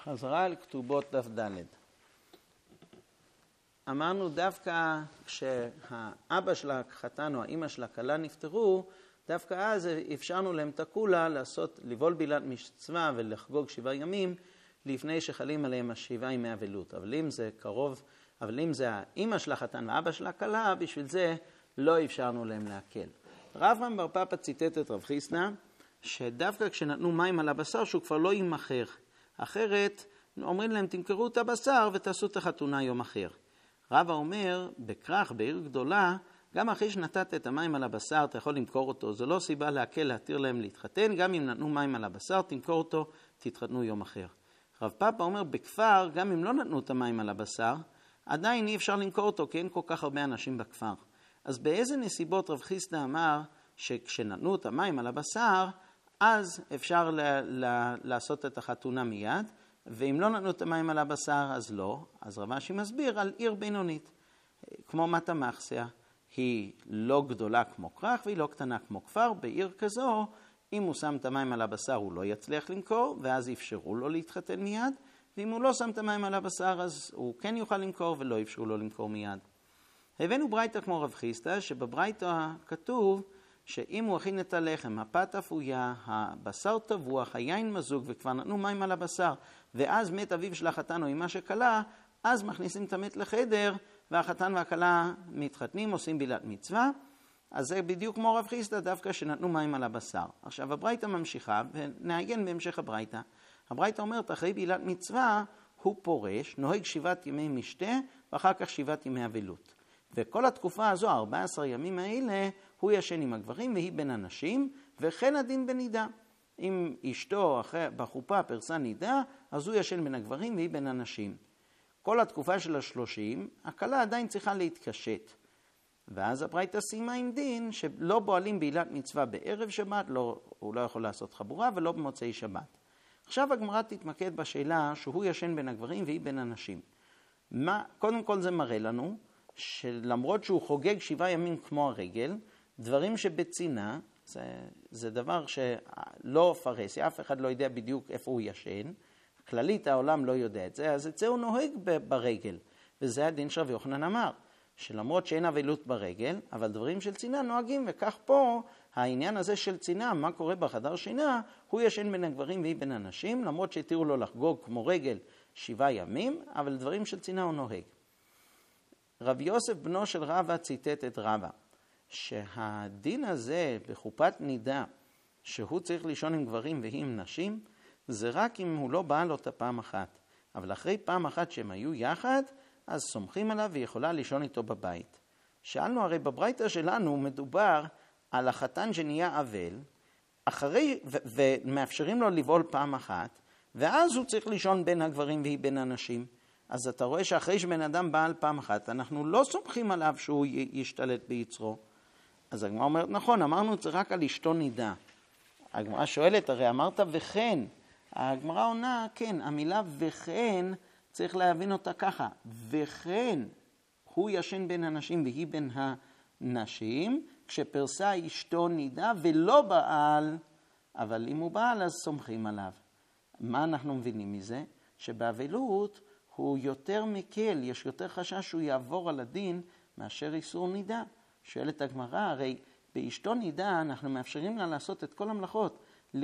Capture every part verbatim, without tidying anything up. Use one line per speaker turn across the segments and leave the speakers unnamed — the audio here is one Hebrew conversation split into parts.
חזרה על כתובות דף ד'. אמרנו דווקא כשהאבא של החתן או האמא של הכלה נפטרו, דווקא אז אפשרנו להם תקולה לעשות, לבול בילת מצווה ולחגוג שבעה ימים לפני שחלים עליהם השבעה ימי אבלות. אבל אם זה קרוב, אבל אם זה האמא של החתן והאבא של הכלה, בשביל זה לא אפשרנו להם להקל. רבם בר פפא ציטט את רב חיסדא, שדווקא כשנתנו מים על הבשר שהוא כבר לא יימכר. אחרת אומרים להם תמכרו את הבשר ותעשו את החתונה יום אחר. רבא אומר, בכרך, בעיר גדולה, גם אחרי שנתת את המים על הבשר, אתה יכול למכור אותו. זו לא סיבה להקל להתיר להם להתחתן, גם אם נתנו מים על הבשר, תמכור אותו, תתחתנו יום אחר. רב פפא אומר, בכפר, גם אם לא נתנו את המים על הבשר, עדיין אי אפשר למכור אותו, כי אין כל כך הרבה אנשים בכפר. אז באיזה נסיבות רב חיסדא אמר, שכשנתנו את המים על הבשר, אז אפשר ל- ל- לעשות את החתונה מיד, ואם לא נתנו את המים על הבשר, אז לא. אז רב אשי מסביר על עיר בינונית. כמו מטה מחסיה, היא לא גדולה כמו כרך, והיא לא קטנה כמו כפר. בעיר כזו, אם הוא שם את המים על הבשר, הוא לא יצליח למכור, ואז אפשרו לו להתחתן מיד. ואם הוא לא שם את המים על הבשר, אז הוא כן יוכל למכור, ולא אפשרו לו למכור מיד. הבאנו ברייתא כמו רב חיסדא, שבברייתא כתוב, שאם הוא הכין את הלחם, הפת אפויה, הבשר טבוח, היין מזוג, וכבר נתנו מים על הבשר, ואז מת אביו של החתן או אמא שכלה, אז מכניסים את המת לחדר, והחתן והכלה מתחתנים, עושים בילת מצווה. אז זה בדיוק כמו רב חיסדא, דווקא שנתנו מים על הבשר. עכשיו הברייתא ממשיכה, ונעיין בהמשך הברייתא. הברייתא אומרת, אחרי בילת מצווה, הוא פורש, נוהג שבעת ימי משתה, ואחר כך שבעת ימי אבלות. וכל התקופה הזו, ארבעה עשר ימים האלה, הוא ישן עם הגברים והיא בין הנשים, וכן הדין בנידה. אם אשתו אחרי, בחופה פרסה נידה, אז הוא ישן בין הגברים והיא בין הנשים. כל התקופה של השלושים, הכלה עדיין צריכה להתקשט. ואז הברייתא סיימה עם דין, שלא בועלים בעילת מצווה בערב שבת, לא, הוא לא יכול לעשות חבורה, ולא במוצאי שבת. עכשיו הגמרא תתמקד בשאלה שהוא ישן בין הגברים והיא בין הנשים. מה, קודם כל זה מראה לנו, שלמרות שהוא חוגג שבעה ימים כמו הרגל, דברים שבצינה, זה, זה דבר שלא פרסי, אף אחד לא יודע בדיוק איפה הוא ישן, כללית העולם לא יודע את זה, אז את זה הוא נוהג ברגל, וזה הדין שרב יוחנן אמר, שלמרות שאין אבלות ברגל, אבל דברים של צינה נוהגים, וכך פה העניין הזה של צינה, מה קורה בחדר שינה, הוא ישן בין הגברים והיא בין הנשים, למרות שהתירו לו לחגוג כמו רגל שבעה ימים, אבל דברים של צינה הוא נוהג. רב יוסף בנו של רבא ציטט את רבא, שהדין הזה בחופת נידה, שהוא צריך לישון עם גברים והיא עם נשים, זה רק אם הוא לא בא לו את הפעם אחת. אבל אחרי פעם אחת שהם היו יחד, אז סומכים עליו ויכולה לישון איתו בבית. שאלנו, הרי בברייתא שלנו מדובר על החתן שנהיה אבל, אחרי, ו- ומאפשרים לו לבעול פעם אחת, ואז הוא צריך לישון בין הגברים והיא בין הנשים. אז אתה רואה שאחרי שבן אדם בעל פעם אחת, אנחנו לא סומכים עליו שהוא ישתלט ביצרו. אז הגמרא אומרת, נכון, אמרנו את זה רק על אשתו נידה. הגמרא שואלת, הרי אמרת וכן. הגמרא עונה, כן, המילה וכן צריך להבין אותה ככה. וכן, הוא ישן בין הנשים והיא בין הנשים, כשפרסה אשתו נידה ולא בעל, אבל אם הוא בעל אז סומכים עליו. מה אנחנו מבינים מזה? שבאבלות הוא יותר מקל, יש יותר חשש שהוא יעבור על הדין מאשר איסור נידה. שואלת הגמרא, הרי באשתו נידה אנחנו מאפשרים לה לעשות את כל המלאכות,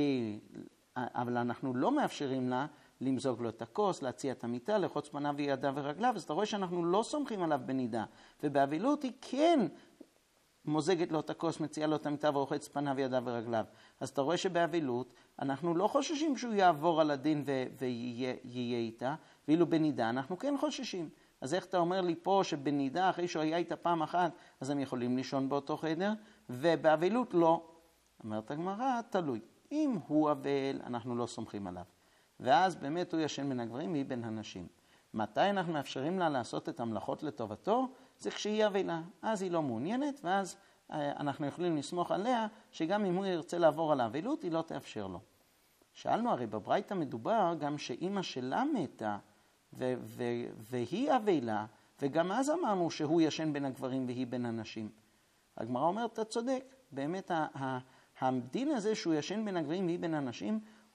אבל אנחנו לא מאפשרים לה למזוג לו את הכוס, להציע את המיטה, לחוץ פניו וידיו ורגליו, אז אתה רואה שאנחנו לא סומכים עליו בנידה, ובאבלות היא כן מוזגת לו את הכוס, מציעה לו את המיטה ורוחץ פניו וידיו ורגליו. אז אתה רואה שבאבלות אנחנו לא חוששים שהוא יעבור על הדין ו- ויהיה איתה, ואילו בנידה אנחנו כן חוששים. אז איך אתה אומר לי פה שבנידה אחרי שהוא היה איתה פעם אחת, אז הם יכולים לישון באותו חדר, ובאבלות לא. אומרת הגמרא, תלוי. אם הוא אבל, אנחנו לא סומכים עליו. ואז באמת הוא ישן בין הגברים והיא בין הנשים. מתי אנחנו מאפשרים לה לעשות את המלאכות לטובתו? זה כשהיא אבלה. אז היא לא מעוניינת, ואז אנחנו יכולים לסמוך עליה, שגם אם הוא ירצה לעבור על האבלות, היא לא תאפשר לו. שאלנו, הרי בברייתא מדובר גם שאמא שלה מתה, ו- ו- והיא אבלה, וגם אז אמרנו שהוא ישן בין הגברים והיא בין הנשים. הגמרא אומרת, אתה צודק, באמת ה- ה- הדין הזה שהוא ישן בין הגברים והיא בין הנשים,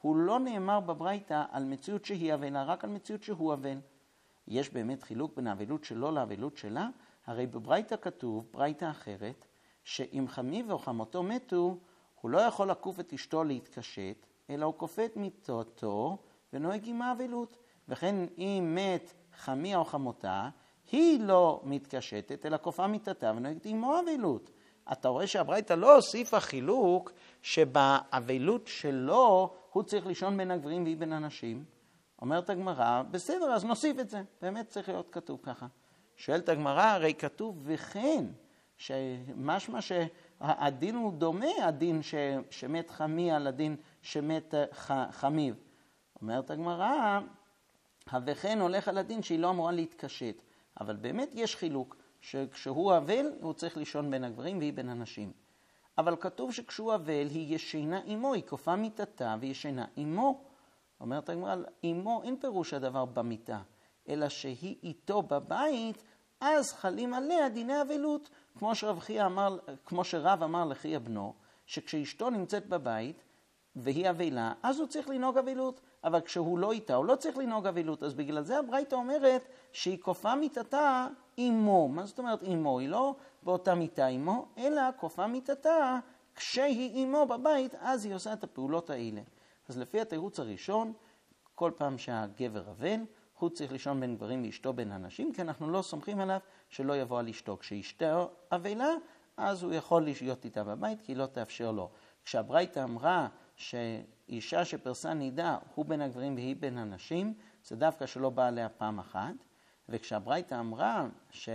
הוא לא נאמר בברייתא על מציאות שהיא אבלה, רק על מציאות שהוא אבל. יש באמת חילוק בין האבלות שלו לאבלות שלה, הרי בברייתא כתוב, ברייתא אחרת, שאם חמיו או חמותו מתו, הוא לא יכול לקוף את אשתו להתקשט, אלא הוא כופה את מיתתו ונוהג עם האבלות. וכן אם מת חמיה או חמותה, היא לא מתקשטת, אלא כופה מיתתה ונוהגת עמו אבלות. אתה רואה שהברייתא לא הוסיפה חילוק שבאבלות שלו הוא צריך לישון בין הגברים והיא בין הנשים. אומרת הגמרא, בסדר, אז נוסיף את זה. באמת צריך להיות כתוב ככה. שואלת הגמרא, הרי כתוב וכן, שמשמע שהדין הוא דומה, הדין ש, שמת חמיה לדין שמת ח, חמיו. אומרת הגמרא, וכן הולך על הדין שהיא לא אמורה להתקשט. אבל באמת יש חילוק, שכשהוא אבל הוא צריך לישון בין הגברים והיא בין הנשים. אבל כתוב שכשהוא אבל היא ישנה עמו, היא כופה מיתתה וישנה עמו. אומרת הגמרא, עמו אין פירוש הדבר במיטה, אלא שהיא איתו בבית, אז חלים עליה דיני אבלות. כמו שרב חייא אמר, כמו שרב אמר לחייא בנו, שכשאשתו נמצאת בבית והיא אבלה, אז הוא צריך לנהוג אבלות, אבל כשהוא לא איתה, הוא לא צריך לנהוג אבלות. אז בגלל זה הברייתא אומרת שהיא כופה מיתתה עמו. מה זאת אומרת עמו? היא לא באותה מיטה עמו, אלא כופה מיתתה כשהיא עמו בבית, אז היא עושה את הפעולות האלה. אז לפי התירוץ הראשון, כל פעם שהגבר אבל, הוא צריך לישון בין גברים ואשתו בין הנשים, כי אנחנו לא סומכים עליו שלא יבוא על אשתו. כשאשתו אבלה, אז הוא יכול להיות איתה בבית, כי היא לא תאפשר לו. כשהברייתא אמרה שאישה שפרסה נידה הוא בין הגברים והיא בין הנשים, זה דווקא שלא בא עליה פעם אחת. וכשהברייתא אמרה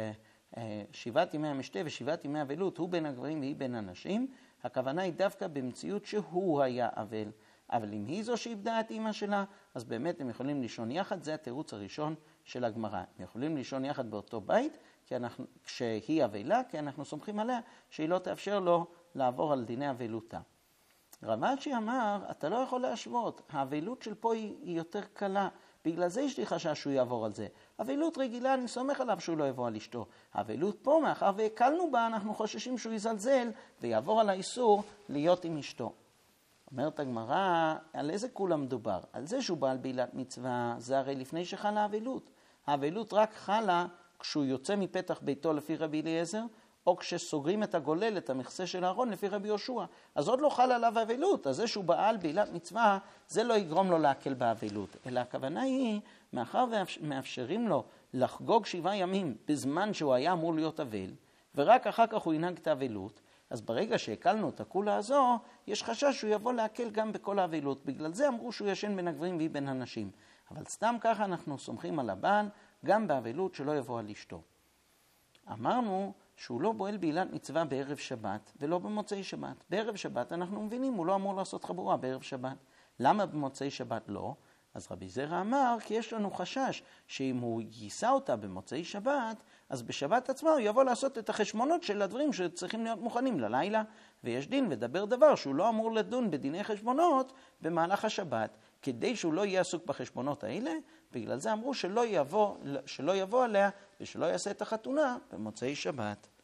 ששבעת ימי המשתה ושבעת ימי אבלות הוא בין הגברים והיא בין הנשים, הכוונה היא דווקא במציאות שהוא היה אבל. אבל אם היא זו שאיבדה את אמא שלה, אז באמת הם יכולים לישון יחד. זה התירוץ הראשון של הגמרא. הם יכולים לישון יחד באותו בית כי אנחנו, כשהיא אבלה, כי אנחנו סומכים עליה שהיא לא תאפשר לו לעבור על דיני אבלותה. רב אשי אמר, אתה לא יכול להשוות. האבלות של פה היא, היא יותר קלה. בגלל זה יש לי חשש שהוא יעבור על זה. אבלות רגילה, אני סומך עליו שהוא לא יבוא על אשתו. האבלות פה, מאחר והקלנו בה, אנחנו חוששים שהוא יזלזל ויעבור על האיסור להיות עם אשתו. אומרת הגמרא, על איזה כולה מדובר? על זה שהוא בעל בעילת מצווה, זה הרי לפני שחלה האבלות. האבלות רק חלה כשהוא יוצא מפתח ביתו לפי רבי אליעזר, או כשסוגרים את הגולל, את המכסה של הארון לפי רבי יהושע. אז עוד לא חלה עליו האבלות, אז זה שהוא בעל בעילת מצווה, זה לא יגרום לו להקל באבלות. אלא הכוונה היא, מאחר ומאפשרים לו לחגוג שבעה ימים בזמן שהוא היה אמור להיות אבל, ורק אחר כך הוא ינהג את האבלות, אז ברגע שהקלנו את הכולה הזו, יש חשש שהוא יבוא להקל גם בכל האבלות. בגלל זה אמרו שהוא ישן בין הגברים והיא בין הנשים. אבל סתם ככה אנחנו סומכים על הבעל, גם באבלות שלא יבוא על אשתו. אמרנו שהוא לא בועל בעילת מצווה בערב שבת ולא במוצאי שבת. בערב שבת אנחנו מבינים, הוא לא אמור לעשות חבורה בערב שבת. למה במוצאי שבת לא? אז רבי זרע אמר, כי יש לנו חשש שאם הוא יישא אותה במוצאי שבת, אז בשבת עצמה הוא יבוא לעשות את החשבונות של הדברים שצריכים להיות מוכנים ללילה, ויש דין ודבר דבר שהוא לא אמור לדון בדיני חשבונות במהלך השבת, כדי שהוא לא יהיה עסוק בחשבונות האלה. בגלל זה אמרו שלא יבוא, שלא יבוא עליה ושלא יעשה את החתונה במוצאי שבת.